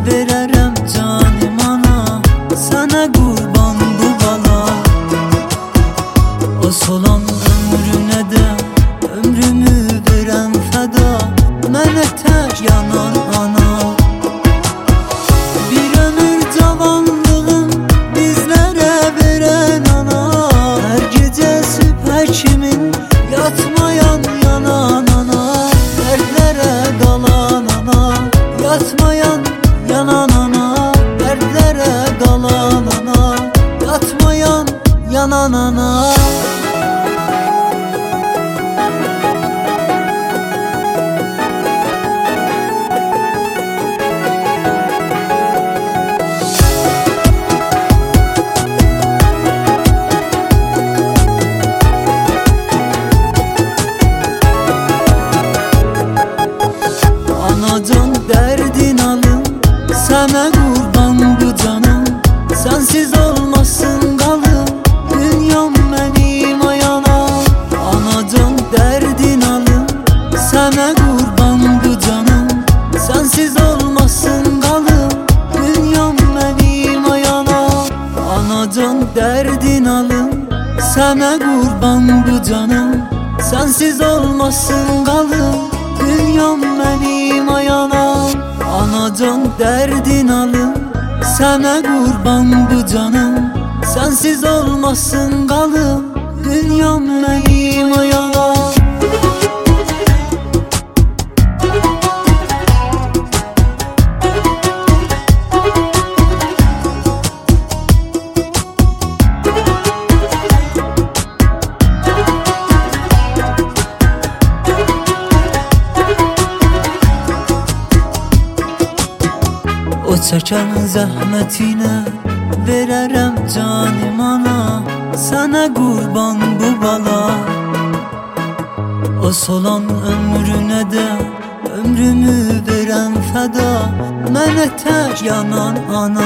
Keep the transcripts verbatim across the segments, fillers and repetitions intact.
verərəm canım ana, sənə qurban bu bala. O solan ömrünə də ömrümü verəm fəda, mənə tək yanan ana. Bir ömür cavanlığım bizlərə verən ana, hər gecə sübhə kimin yatmayan yanan ana, dərdlərə qalan ana, yatmayan yanan ana, dərdlərə qalan ana, yatmayan yanan ana. Anacan dərdin alım, sənə qurban bu canım, sənsiz olmasın qalım, dünyam mənim ayana. Anacan dərdin alım, sənə qurban bu canım, sənsiz olmasın qalım, dünyam mənim ayana. Anacan dərdin alım, sənə qurban bu canım, sənsiz olmasın qalım, dünyam mənim ayana. Anacan dərdin alım, sənə qurban bu canım, sənsiz olmasın qalım, dünyam mənim ayana. O çəkən zəhmətinə verərəm canım ana, sənə qurban bu bala. O solan ömrünə də ömrümü verəm fəda, mənə tək yanan ana.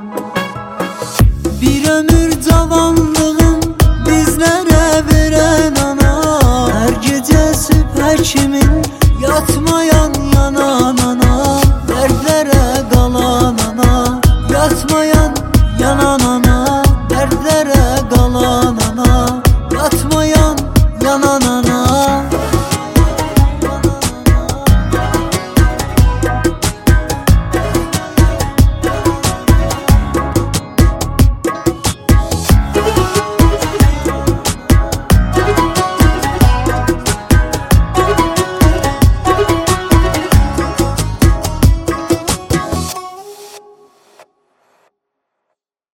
Bir ömür cavanlığım bizlərə verən ana, hər gecə sübhə kimin yatmayan yanan